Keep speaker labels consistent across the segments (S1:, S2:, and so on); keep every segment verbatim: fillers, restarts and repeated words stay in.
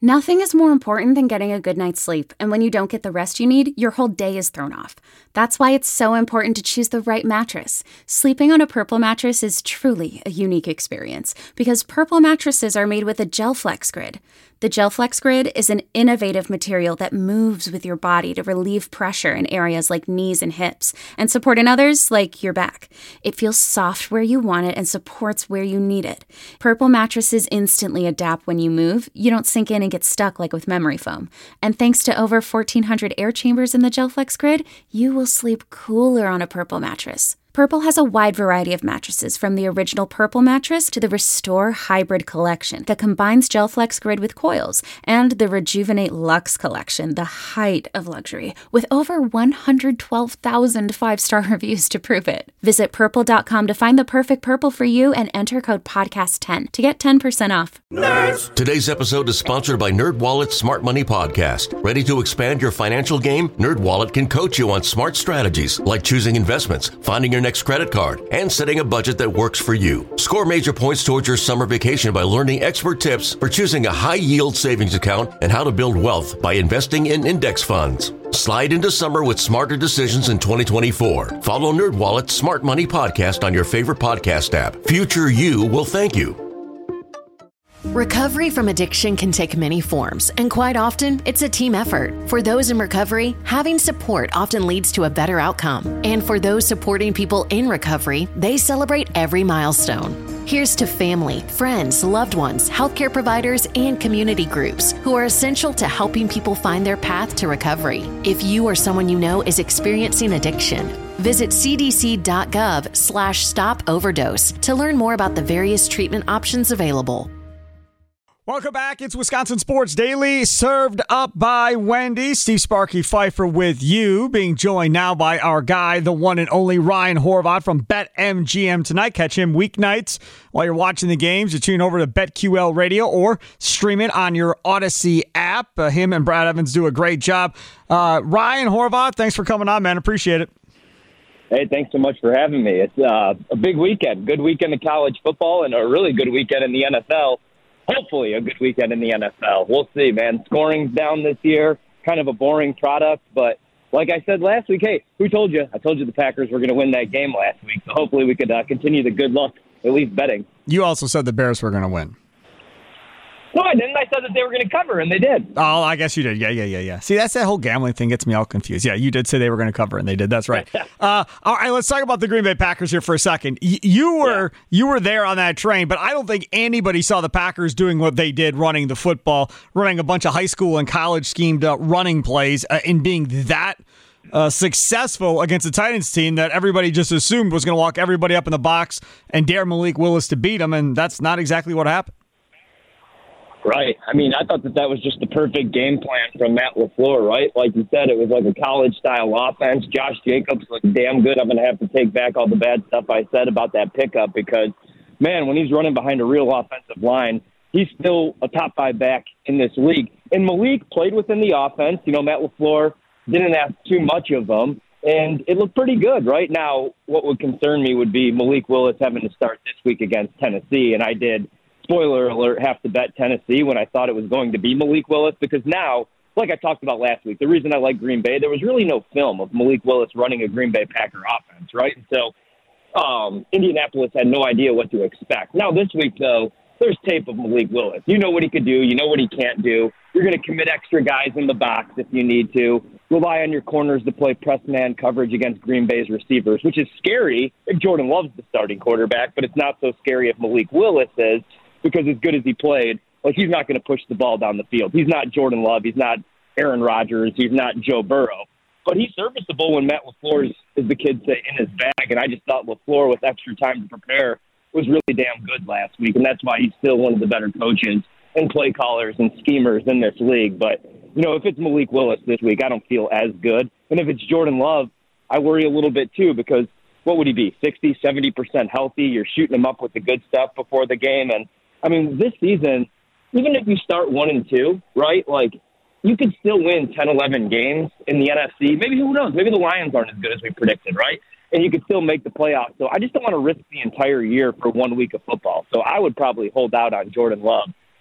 S1: Nothing is more important than getting a good night's sleep, and when you don't get the rest you need, your whole day is thrown off. That's why it's so important to choose the right mattress. Sleeping on a Purple mattress is truly a unique experience, because Purple mattresses are made with a GelFlex Grid. The GelFlex Grid is an innovative material that moves with your body to relieve pressure in areas like knees and hips, and support in others like your back. It feels soft where you want it and supports where you need it. Purple mattresses instantly adapt when you move. You don't sink in and get stuck like with memory foam. And thanks to over fourteen hundred air chambers in the GelFlex Grid, you will sleep cooler on a Purple mattress. Purple has a wide variety of mattresses, from the original Purple mattress to the Restore Hybrid collection that combines GelFlex Grid with coils, and the Rejuvenate Luxe collection, the height of luxury, with over one hundred twelve thousand five-star reviews to prove it. Visit purple dot com to find the perfect Purple for you and enter code podcast ten to get ten percent off.
S2: Nerds! Today's episode is sponsored by NerdWallet's Smart Money Podcast. Ready to expand your financial game? NerdWallet can coach you on smart strategies like choosing investments, finding your next credit card, and setting a budget that works for you. Score major points towards your summer vacation by learning expert tips for choosing a high-yield savings account and how to build wealth by investing in index funds. Slide into summer with smarter decisions in twenty twenty-four. Follow NerdWallet's Smart Money Podcast on your favorite podcast app. Future you will thank you.
S3: Recovery from addiction can take many forms, and quite often, it's a team effort. For those in recovery, having support often leads to a better outcome. And for those supporting people in recovery, they celebrate every milestone. Here's to family, friends, loved ones, healthcare providers, and community groups who are essential to helping people find their path to recovery. If you or someone you know is experiencing addiction, visit cdc.gov slash stop overdose to learn more about the various treatment options available.
S4: Welcome back. It's Wisconsin Sports Daily, served up by Wendy. Steve Sparky Pfeiffer with you, being joined now by our guy, the one and only Ryan Horvath from BetMGM tonight. Catch him weeknights while you're watching the games. You tune over to BetQL Radio or stream it on your Odyssey app. Uh, him and Brad Evans do a great job. Uh, Ryan Horvath, thanks for coming on, man. Appreciate it.
S5: Hey, thanks so much for having me. It's uh, a big weekend. Good weekend of college football and a really good weekend in the N F L. Hopefully a good weekend in the N F L. We'll see, man. Scoring's down this year. Kind of a boring product. But like I said last week, hey, who told you? I told you the Packers were going to win that game last week. So hopefully we could uh, continue the good luck, at least betting.
S4: You also said the Bears were going to win.
S5: No, I didn't. I said that they were going to cover, and they did.
S4: Oh, I guess you did. Yeah, yeah, yeah, yeah. See, that's that whole gambling thing gets me all confused. Yeah, you did say they were going to cover, and they did. That's right. uh, all right, let's talk about the Green Bay Packers here for a second. Y- you were yeah. you were there on that train, but I don't think anybody saw the Packers doing what they did, running the football, running a bunch of high school and college schemed uh, running plays, uh, and being that uh, successful against the Titans team that everybody just assumed was going to walk everybody up in the box and dare Malik Willis to beat them, and that's not exactly what happened.
S5: Right. I mean, I thought that that was just the perfect game plan from Matt LaFleur, right? Like you said, it was like a college-style offense. Josh Jacobs looked damn good. I'm going to have to take back all the bad stuff I said about that pickup because, man, when he's running behind a real offensive line, he's still a top-five back in this league. And Malik played within the offense. You know, Matt LaFleur didn't ask too much of him, and it looked pretty good. Right now, what would concern me would be Malik Willis having to start this week against Tennessee, and I did – spoiler alert, have to bet Tennessee when I thought it was going to be Malik Willis because now, like I talked about last week, the reason I like Green Bay, there was really no film of Malik Willis running a Green Bay Packer offense, right? And so um, Indianapolis had no idea what to expect. Now this week, though, there's tape of Malik Willis. You know what he could do. You know what he can't do. You're going to commit extra guys in the box if you need to. Rely on your corners to play press man coverage against Green Bay's receivers, which is scary if Jordan Love's the starting quarterback, but it's not so scary if Malik Willis is. Because as good as he played, like he's not going to push the ball down the field. He's not Jordan Love. He's not Aaron Rodgers. He's not Joe Burrow. But he's serviceable when Matt LaFleur is, as the kids say, in his bag. And I just thought LaFleur, with extra time to prepare, was really damn good last week. And that's why he's still one of the better coaches and play callers and schemers in this league. But, you know, if it's Malik Willis this week, I don't feel as good. And if it's Jordan Love, I worry a little bit too because what would he be, sixty, seventy percent healthy? You're shooting him up with the good stuff before the game. And I mean, this season, even if you start one and two, right, like you could still win ten, eleven games in the N F C. Maybe, who knows, maybe the Lions aren't as good as we predicted, right? And you could still make the playoffs. So I just don't want to risk the entire year for one week of football. So I would probably hold out on Jordan Love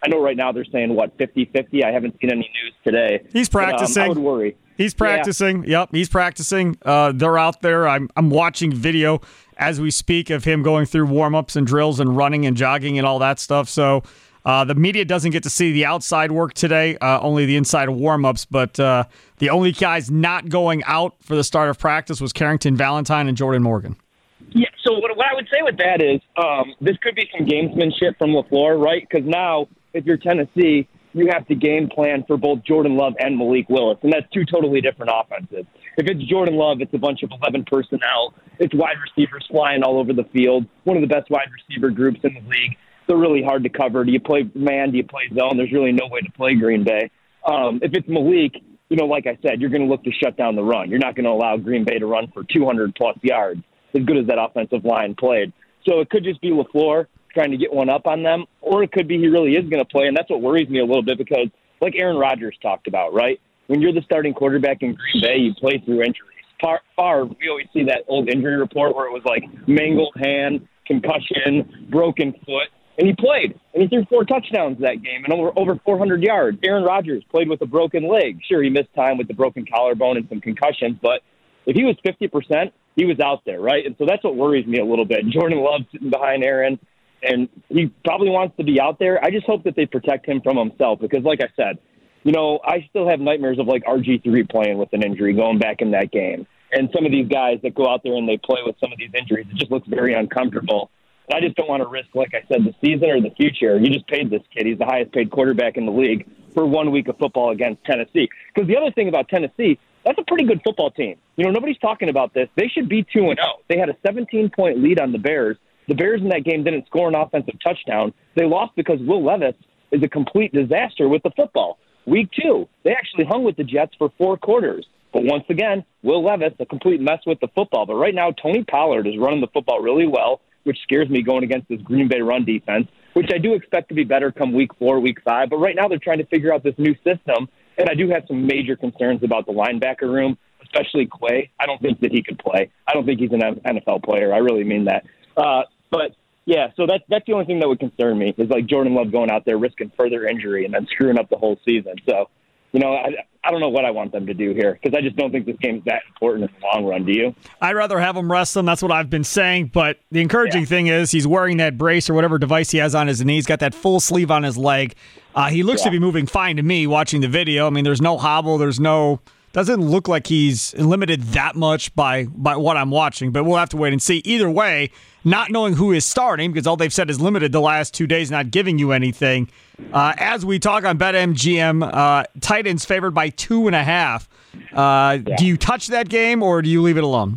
S5: I know right now they're saying, what, fifty-fifty? I haven't seen any news today.
S4: He's practicing.
S5: But, um, I would worry.
S4: He's practicing. Yeah. Yep, he's practicing. Uh, they're out there. I'm I'm watching video as we speak of him going through warm-ups and drills and running and jogging and all that stuff. So uh, the media doesn't get to see the outside work today, uh, only the inside warm-ups. But uh, the only guys not going out for the start of practice was Carrington Valentine and Jordan Morgan.
S5: Yeah, so what, what I would say with that is um, this could be some gamesmanship from LaFleur, right? Because now, if you're Tennessee, you have to game plan for both Jordan Love and Malik Willis, and that's two totally different offenses. If it's Jordan Love, it's a bunch of eleven personnel. It's wide receivers flying all over the field, one of the best wide receiver groups in the league. They're really hard to cover. Do you play man? Do you play zone? There's really no way to play Green Bay. Um, if it's Malik, you know, like I said, you're going to look to shut down the run. You're not going to allow Green Bay to run for two hundred plus yards, as good as that offensive line played. So it could just be LaFleur trying to get one up on them, or it could be he really is going to play, and that's what worries me a little bit because, like Aaron Rodgers talked about, right? When you're the starting quarterback in Green Bay, you play through injuries. Favre, we always see that old injury report where it was like mangled hand, concussion, broken foot, and he played, and he threw four touchdowns that game and over, over four hundred yards. Aaron Rodgers played with a broken leg. Sure, he missed time with the broken collarbone and some concussions, but if he was fifty percent, he was out there, right? And so that's what worries me a little bit. Jordan Love sitting behind Aaron, and he probably wants to be out there. I just hope that they protect him from himself because, like I said, you know, I still have nightmares of, like, R G three playing with an injury, going back in that game. And some of these guys that go out there and they play with some of these injuries, it just looks very uncomfortable. And I just don't want to risk, like I said, the season or the future. You just paid this kid. He's the highest-paid quarterback in the league for one week of football against Tennessee. Because the other thing about Tennessee, that's a pretty good football team. You know, nobody's talking about this. They should be two and oh. They had a seventeen-point lead on the Bears. The Bears in that game didn't score an offensive touchdown. They lost because Will Levis is a complete disaster with the football. Week two, they actually hung with the Jets for four quarters. But once again, Will Levis, a complete mess with the football. But right now, Tony Pollard is running the football really well, which scares me going against this Green Bay run defense, which I do expect to be better come week four, week five. But right now, they're trying to figure out this new system. And I do have some major concerns about the linebacker room, especially Quay. I don't think that he could play. I don't think he's an N F L player. I really mean that. Uh, but, yeah, so that's, that's the only thing that would concern me is, like, Jordan Love going out there risking further injury and then screwing up the whole season. So, you know, I, I don't know what I want them to do here because I just don't think this game's that important in the long run. Do you?
S4: I'd rather have him rest him. That's what I've been saying. But the encouraging yeah. thing is he's wearing that brace or whatever device he has on his knee. He's got that full sleeve on his leg. Uh, he looks yeah. to be moving fine to me watching the video. I mean, there's no hobble. There's no – doesn't look like he's limited that much by, by what I'm watching. But we'll have to wait and see. Either way, not knowing who is starting because all they've said is limited the last two days, not giving you anything. Uh, as we talk on BetMGM, uh, Titans favored by two and a half. Uh, yeah. Do you touch that game or do you leave it alone?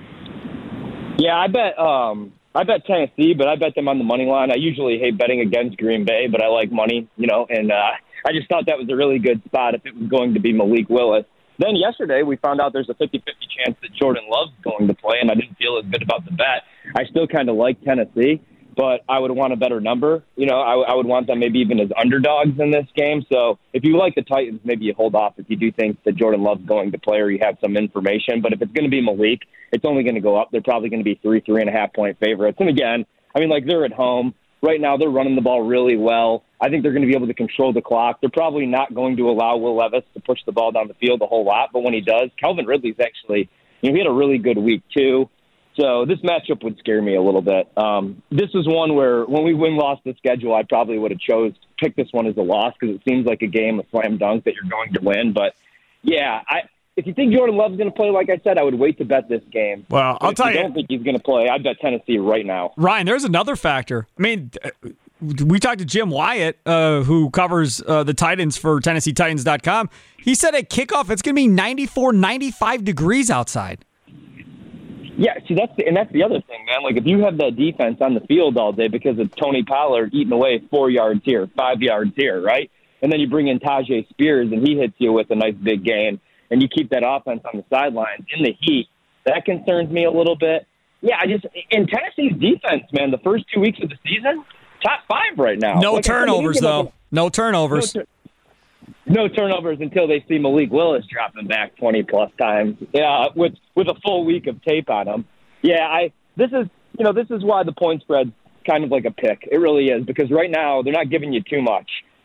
S5: Yeah, I bet um, I bet Tennessee, but I bet them on the money line. I usually hate betting against Green Bay, but I like money, you know, and uh, I just thought that was a really good spot if it was going to be Malik Willis. Then yesterday we found out there's a fifty-fifty chance that Jordan Love's going to play, and I didn't feel as good about the bet. I still kind of like Tennessee, but I would want a better number. You know, I, I would want them maybe even as underdogs in this game. So if you like the Titans, maybe you hold off if you do think that Jordan Love's going to play or you have some information. But if it's going to be Malik, it's only going to go up. They're probably going to be three, three and a half point favorites. And again, I mean, like they're at home. Right now they're running the ball really well. I think they're going to be able to control the clock. They're probably not going to allow Will Levis to push the ball down the field a whole lot. But when he does, Calvin Ridley's actually, you know, he had a really good week too. So this matchup would scare me a little bit. Um, this is one where when we win-loss the schedule, I probably would have chose to pick this one as a loss because it seems like a game of slam dunk that you're going to win. But, yeah, I, if you think Jordan Love's going to play, like I said, I would wait to bet this game.
S4: Well, I'll
S5: if
S4: tell you.
S5: I don't think he's going to play. I'd bet Tennessee right now.
S4: Ryan, there's another factor. I mean, we talked to Jim Wyatt, uh, who covers uh, the Titans for Tennessee Titans dot com. He said at kickoff it's going to be ninety-four, ninety-five degrees outside.
S5: Yeah, see, that's the, and that's the other thing, man. Like, if you have that defense on the field all day because of Tony Pollard eating away four yards here, five yards here, right? And then you bring in Tajay Spears and he hits you with a nice big gain, and you keep that offense on the sidelines in the heat, that concerns me a little bit. Yeah, I just – in Tennessee's defense, man, the first two weeks of the season, top five right now.
S4: No
S5: like
S4: turnovers,
S5: said,
S4: though. No turnovers.
S5: No, tur- no turnovers until they see Malik Willis dropping back twenty-plus times. Yeah, with with a full week of tape on him. Yeah, I this is you know this is why the point spread's kind of like a pick. It really is because right now they're not giving you too much.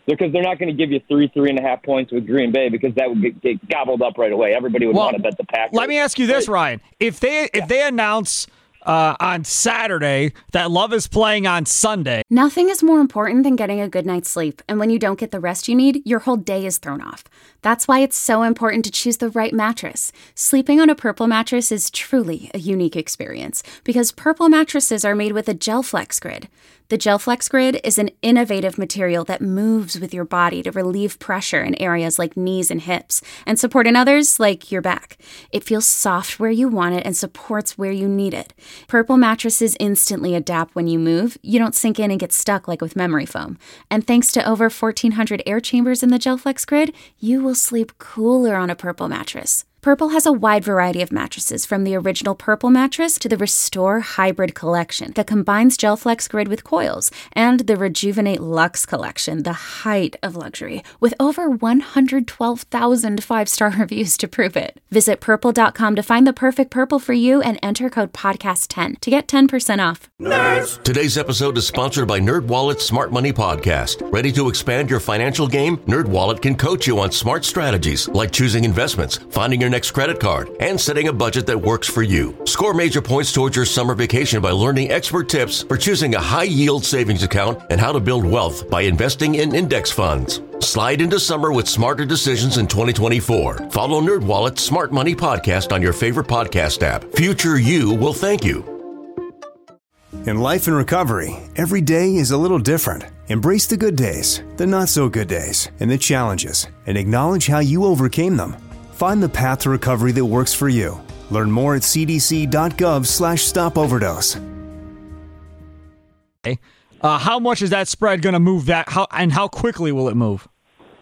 S5: because they're not going to give you three, three and a half points with Green Bay because that would get, get gobbled up right away. Everybody would
S4: well,
S5: want to bet the Packers.
S4: Let me ask you this,
S5: but,
S4: Ryan. If they if
S5: yeah.
S4: they announce uh, on Saturday that Love is playing on Sunday.
S1: Nothing is more important than getting a good night's sleep. And when you don't get the rest you need, your whole day is thrown off. That's why it's so important to choose the right mattress. Sleeping on a Purple mattress is truly a unique experience because Purple mattresses are made with a GelFlex Grid. The GelFlex Grid is an innovative material that moves with your body to relieve pressure in areas like knees and hips and support in others like your back. It feels soft where you want it and supports where you need it. Purple mattresses instantly adapt when you move. You don't sink in and get stuck like with memory foam. And thanks to over fourteen hundred air chambers in the GelFlex Grid, you will sleep cooler on a Purple mattress. Purple has a wide variety of mattresses, from the original Purple mattress to the Restore Hybrid collection that combines GelFlex Grid with coils, and the Rejuvenate Luxe collection, the height of luxury, with over one hundred twelve thousand five-star reviews to prove it. Visit purple dot com to find the perfect Purple for you and enter code podcast ten to get ten percent off.
S2: Nerds. Today's episode is sponsored by NerdWallet's Smart Money Podcast. Ready to expand your financial game? NerdWallet can coach you on smart strategies like choosing investments, finding your next credit card, and setting a budget that works for you. Score major points towards your summer vacation by learning expert tips for choosing a high-yield savings account and how to build wealth by investing in index funds. Slide into summer with smarter decisions in twenty twenty-four. Follow NerdWallet's Smart Money Podcast on your favorite podcast app. Future you will thank you.
S6: In life and recovery, every day is a little different. Embrace the good days, the not-so-good days, and the challenges, and acknowledge how you overcame them. Find the path to recovery that works for you. Learn more at cdc.gov slash stop overdose.
S4: Uh, how much is that spread going to move that, how, and how quickly will it move?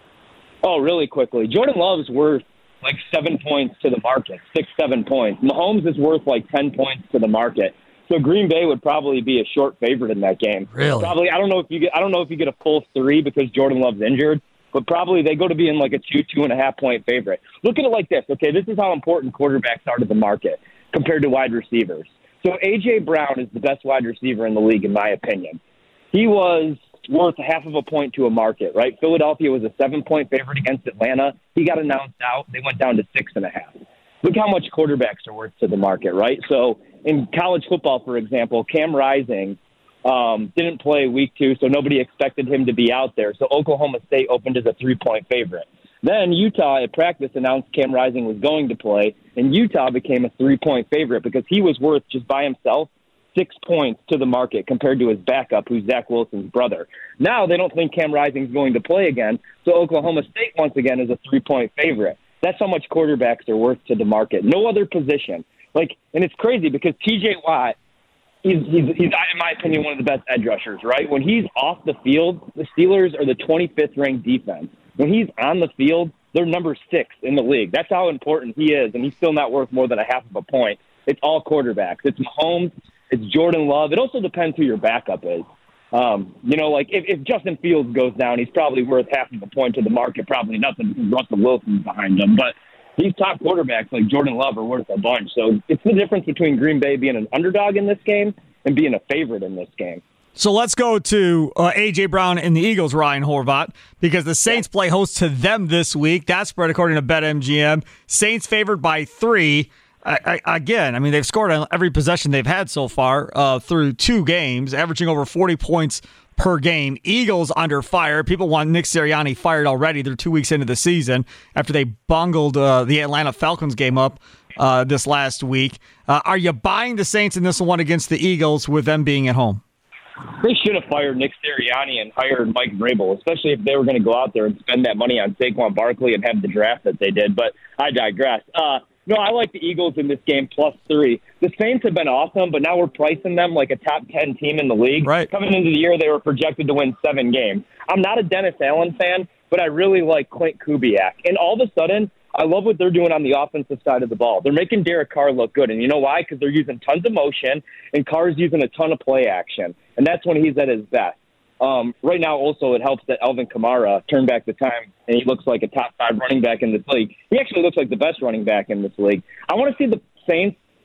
S5: Oh, really quickly. Jordan Love's worth like seven points to the market, six, seven points. Mahomes is worth like ten points to the market. So Green Bay would probably be a short favorite in that game.
S4: Really?
S5: Probably. I don't know if you get. I don't know if you get a full three because Jordan Love's injured. But probably they go to being like a two, two and a half point favorite. Look at it like this, okay? This is how important quarterbacks are to the market compared to wide receivers. So A J. Brown is the best wide receiver in the league, in my opinion. He was worth half of a point to a market, right? Philadelphia was a seven-point favorite against Atlanta. He got announced out. They went down to six and a half. Look how much quarterbacks are worth to the market, right? So in college football, for example, Cam Rising Um, didn't play week two, so nobody expected him to be out there. So Oklahoma State opened as a three-point favorite. Then Utah at practice announced Cam Rising was going to play, and Utah became a three-point favorite because he was worth, just by himself, six points to the market compared to his backup, who's Zach Wilson's brother. Now they don't think Cam Rising's going to play again, so Oklahoma State once again is a three-point favorite. That's how much quarterbacks are worth to the market. No other position. Like, and it's crazy because T J. Watt, He's, he's, he's, in my opinion, one of the best edge rushers, right? When he's off the field, the Steelers are the twenty-fifth ranked defense. When he's on the field, they're number six in the league. That's how important he is, and he's still not worth more than a half of a point. It's all quarterbacks. It's Mahomes. It's Jordan Love. It also depends who your backup is. Um, you know, like if, if Justin Fields goes down, he's probably worth half of a point to the market, probably nothing because Russell Wilson's behind him. But these top quarterbacks like Jordan Love are worth a bunch. So it's the difference between Green Bay being an underdog in this game and being a favorite in this game.
S4: So let's go to uh, A J. Brown and the Eagles, Ryan Horvat, because the Saints play host to them this week. That spread, according to BetMGM, Saints favored by three. I, I, again, I mean, they've scored on every possession they've had so far uh, through two games, averaging over forty points per game. Eagles under fire. People want Nick Sirianni fired already. They're two weeks into the season after they bungled uh, the Atlanta Falcons game up uh, this last week. Uh, are you buying the Saints in this one against the Eagles with them being at home?
S5: They should have fired Nick Sirianni and hired Mike Vrabel, especially if they were going to go out there and spend that money on Saquon Barkley and have the draft that they did. But I digress. Uh, no, I like the Eagles in this game plus three. The Saints have been awesome, but now we're pricing them like a top ten team in the league.
S4: Right.
S5: Coming into the year, they were projected to win seven games. I'm not a Dennis Allen fan, but I really like Clint Kubiak. And all of a sudden, I love what they're doing on the offensive side of the ball. They're making Derek Carr look good. And you know why? Because they're using tons of motion, and Carr's using a ton of play action. And that's when he's at his best. Um, right now, also, it helps that Alvin Kamara turned back the time, and he looks like a top five running back in this league. He actually looks like the best running back in this league. I want to see the Saints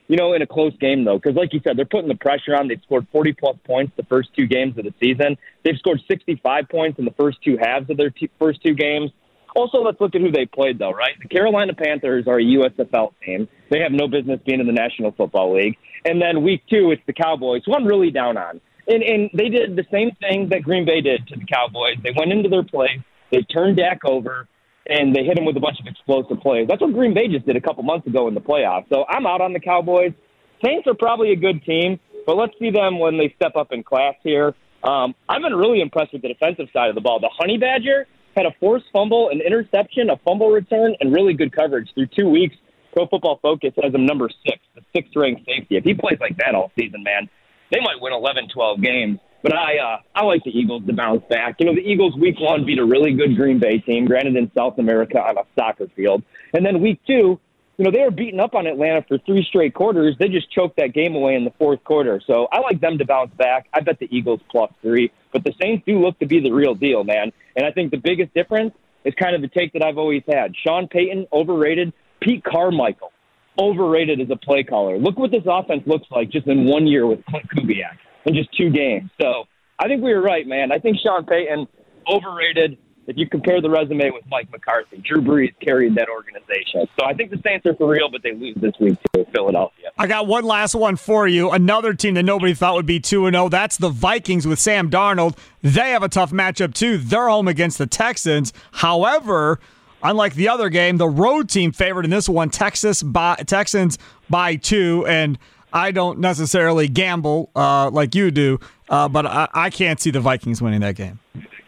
S5: you know, in a close game, though, because like you said, they're putting the pressure on. They've scored forty-plus points the first two games of the season. They've scored sixty-five points in the first two halves of their t- first two games. Also, let's look at who they played, though, right? The Carolina Panthers are a U S F L team. They have no business being in the National Football League. And then week two, it's the Cowboys, who I'm really down on. And, and they did the same thing that Green Bay did to the Cowboys. They went into their place, they turned Dak over, and they hit him with a bunch of explosive plays. That's what Green Bay just did a couple months ago in the playoffs. So I'm out on the Cowboys. Saints are probably a good team, but let's see them when they step up in class here. Um, I've been really impressed with the defensive side of the ball. The Honey Badger had a forced fumble, an interception, a fumble return, and really good coverage through two weeks. Pro Football Focus has him number six, the sixth-ranked safety. If he plays like that all season, man, they might win eleven, twelve games. But I uh, I like the Eagles to bounce back. You know, the Eagles week one beat a really good Green Bay team, granted in South America on a soccer field. And then week two, you know, they were beating up on Atlanta for three straight quarters. They just choked that game away in the fourth quarter. So I like them to bounce back. I bet the Eagles plus three. But the Saints do look to be the real deal, man. And I think the biggest difference is kind of the take that I've always had. Sean Payton, overrated. Pete Carmichael, overrated as a play caller. Look what this offense looks like just in one year with Clint Kubiak in just two games. So I think we were right, man. I think Sean Payton, overrated. If you compare the resume with Mike McCarthy, Drew Brees carried that organization. So I think the Saints are for real, but they lose this week to Philadelphia.
S4: I got one last one for you. Another team that nobody thought would be two and oh. That's the Vikings with Sam Darnold. They have a tough matchup, too. They're home against the Texans. However, unlike the other game, the road team favored in this one, Texas by, Texans by two. And I don't necessarily gamble uh, like you do, uh, but I, I can't see the Vikings winning that game.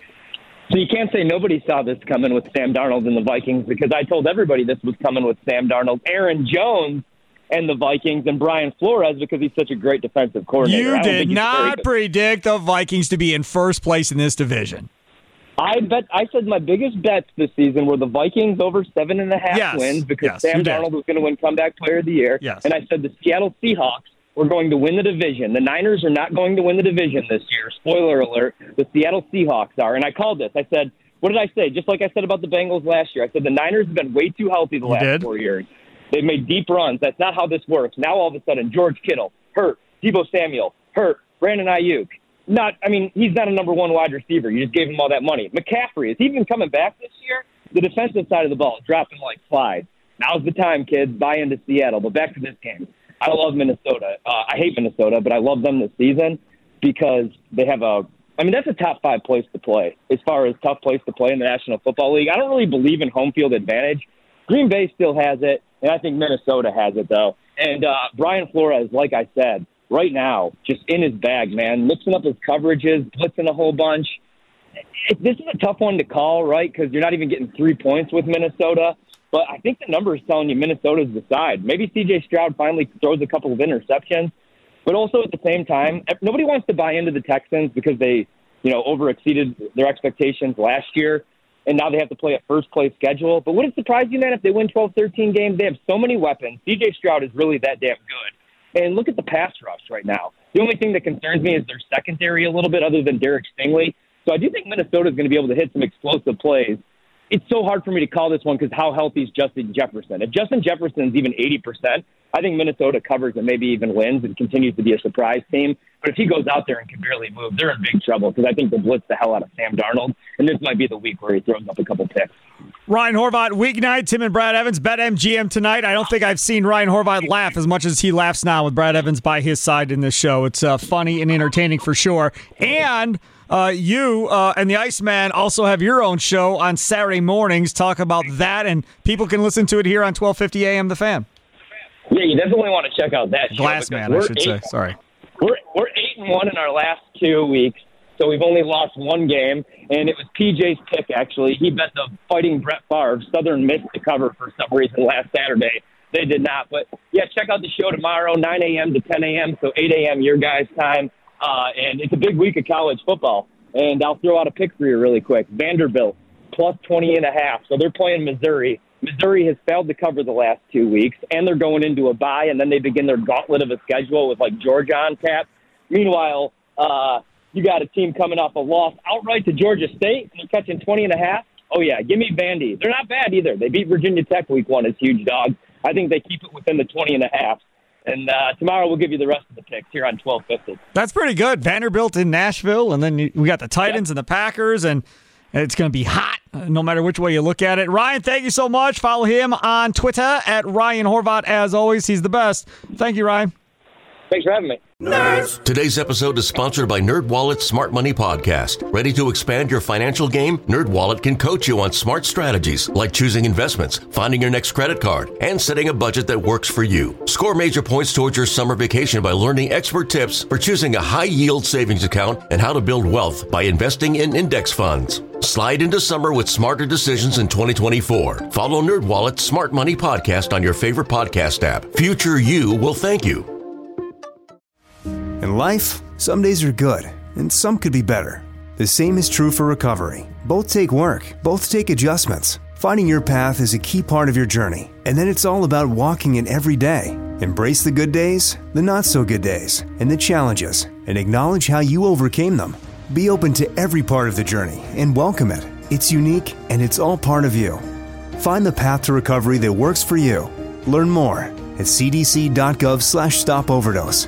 S5: So you can't say nobody saw this coming with Sam Darnold and the Vikings, because I told everybody this was coming with Sam Darnold, Aaron Jones, and the Vikings, and Brian Flores because he's such a great defensive coordinator.
S4: You did not predict the Vikings to be in first place in this division.
S5: I bet I said my biggest bets this season were the Vikings over seven and a half
S4: yes.
S5: wins because
S4: yes,
S5: Sam Darnold was going to win Comeback Player of the Year.
S4: Yes.
S5: And I said the Seattle Seahawks were going to win the division. The Niners are not going to win the division this year. Spoiler alert, the Seattle Seahawks are. And I called this. I said, what did I say? Just like I said about the Bengals last year. I said the Niners have been way too healthy the
S4: you
S5: last
S4: did?
S5: four years. They've made deep runs. That's not how this works. Now all of a sudden, George Kittle, hurt. Deebo Samuel, hurt. Brandon Ayuk. Not, I mean, he's not a number one wide receiver. You just gave him all that money. McCaffrey, is he even coming back this year? The defensive side of the ball is dropping like flies. Now's the time, kids. Buy into Seattle. But back to this game. I love Minnesota. Uh, I hate Minnesota, but I love them this season because they have a – I mean, that's a top five place to play as far as tough place to play in the National Football League. I don't really believe in home field advantage. Green Bay still has it, and I think Minnesota has it, though. And uh, Brian Flores, like I said, right now, just in his bag, man, mixing up his coverages, blitzing a whole bunch. It, this is a tough one to call, right, because you're not even getting three points with Minnesota. But I think the number is telling you Minnesota's the side. Maybe C J Stroud finally throws a couple of interceptions. But also at the same time, nobody wants to buy into the Texans because they, you know, over-exceeded their expectations last year. And now they have to play a first-place schedule. But would it surprise you, man, if they win twelve, thirteen games? They have so many weapons. C J Stroud is really that damn good. And look at the pass rush right now. The only thing that concerns me is their secondary a little bit other than Derek Stingley. So I do think Minnesota is going to be able to hit some explosive plays. It's so hard for me to call this one because how healthy is Justin Jefferson? If Justin Jefferson's even eighty percent, I think Minnesota covers and maybe even wins and continues to be a surprise team. But if he goes out there and can barely move, they're in big trouble because I think they'll blitz the hell out of Sam Darnold. And this might be the week where he throws up a couple picks.
S4: Ryan Horvath, weeknight, Tim and Brad Evans, BetMGM tonight. I don't think I've seen Ryan Horvath laugh as much as he laughs now with Brad Evans by his side in this show. It's uh, funny and entertaining for sure. And uh, you uh, and the Iceman also have your own show on Saturday mornings. Talk about that, and people can listen to it here on twelve fifty A M The Fan.
S5: Yeah, you definitely want to check out that show.
S4: Glassman, I should
S5: eight,
S4: say. Sorry.
S5: We're we're eight and one in our last two weeks, so we've only lost one game, and it was P J's pick. Actually, he bet the Fighting Brett Favre Southern Miss to cover for some reason last Saturday. They did not, but yeah, check out the show tomorrow, nine a.m. to ten a.m. So eight a.m. your guys' time, uh, and it's a big week of college football. And I'll throw out a pick for you really quick. Vanderbilt plus twenty and a half. So they're playing Missouri. Missouri has failed to cover the last two weeks, and they're going into a bye, and then they begin their gauntlet of a schedule with, like, Georgia on tap. Meanwhile, uh, you got a team coming off a loss outright to Georgia State, and they're catching twenty and a half. Oh, yeah, give me Vandy. They're not bad either. They beat Virginia Tech week one as huge dogs. I think they keep it within the twenty and a half. And uh, tomorrow we'll give you the rest of the picks here on twelve fifty.
S4: That's pretty good. Vanderbilt in Nashville, and then you, we got the Titans yep. and the Packers, and it's going to be hot no matter which way you look at it. Ryan, thank you so much. Follow him on Twitter at Ryan Horvat. As always, he's the best. Thank you, Ryan.
S5: Thanks for having me.
S2: Nerds. Today's episode is sponsored by NerdWallet's Smart Money Podcast. Ready to expand your financial game? NerdWallet can coach you on smart strategies like choosing investments, finding your next credit card, and setting a budget that works for you. Score major points towards your summer vacation by learning expert tips for choosing a high-yield savings account and how to build wealth by investing in index funds. Slide into summer with smarter decisions in twenty twenty-four. Follow NerdWallet's Smart Money Podcast on your favorite podcast app. Future you will thank you.
S6: In life, some days are good, and some could be better. The same is true for recovery. Both take work, both take adjustments. Finding your path is a key part of your journey, and then it's all about walking it every day. Embrace the good days, the not-so-good days, and the challenges, and acknowledge how you overcame them. Be open to every part of the journey and welcome it. It's unique, and it's all part of you. Find the path to recovery that works for you. Learn more at cdc.gov slash stop overdose.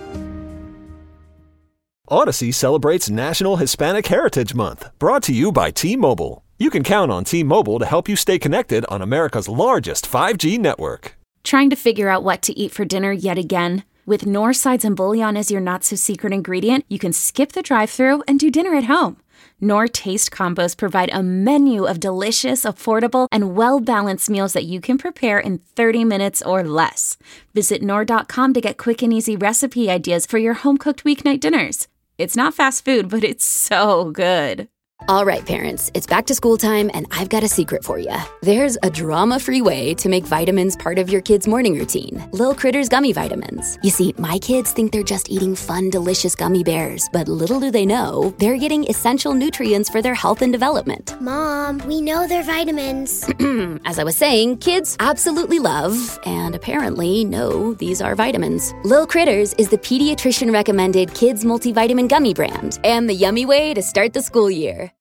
S7: Odyssey celebrates National Hispanic Heritage Month, brought to you by T-Mobile. You can count on T-Mobile to help you stay connected on America's largest five G network.
S1: Trying to figure out what to eat for dinner yet again? With Knorr sides and bouillon as your not-so-secret ingredient, you can skip the drive-thru and do dinner at home. Knorr Taste Combos provide a menu of delicious, affordable, and well-balanced meals that you can prepare in thirty minutes or less. Visit Knorr dot com to get quick and easy recipe ideas for your home-cooked weeknight dinners. It's not fast food, but it's so good.
S8: All right, parents, it's back to school time, and I've got a secret for you. There's a drama-free way to make vitamins part of your kid's morning routine. Lil Critters Gummy Vitamins. You see, my kids think they're just eating fun, delicious gummy bears, but little do they know, they're getting essential nutrients for their health and development.
S9: Mom, we know they're vitamins.
S8: As I was saying, kids absolutely love, and apparently know, these are vitamins. Lil Critters is the pediatrician-recommended kids multivitamin gummy brand, and the yummy way to start the school year.